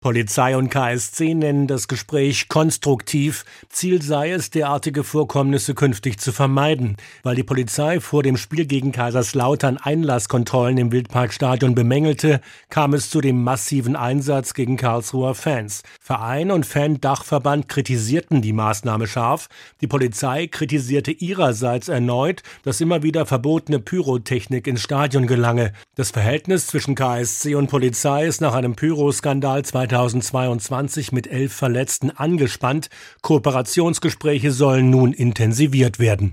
Polizei und KSC nennen das Gespräch konstruktiv. Ziel sei es, derartige Vorkommnisse künftig zu vermeiden. Weil die Polizei vor dem Spiel gegen Kaiserslautern Einlasskontrollen im Wildparkstadion bemängelte, kam es zu dem massiven Einsatz gegen Karlsruher Fans. Verein und Fan-Dachverband kritisierten die Maßnahme scharf. Die Polizei kritisierte ihrerseits erneut, dass immer wieder verbotene Pyrotechnik ins Stadion gelange. Das Verhältnis zwischen KSC und Polizei ist nach einem Pyroskandal 2022 mit 11 Verletzten angespannt. Kooperationsgespräche sollen nun intensiviert werden.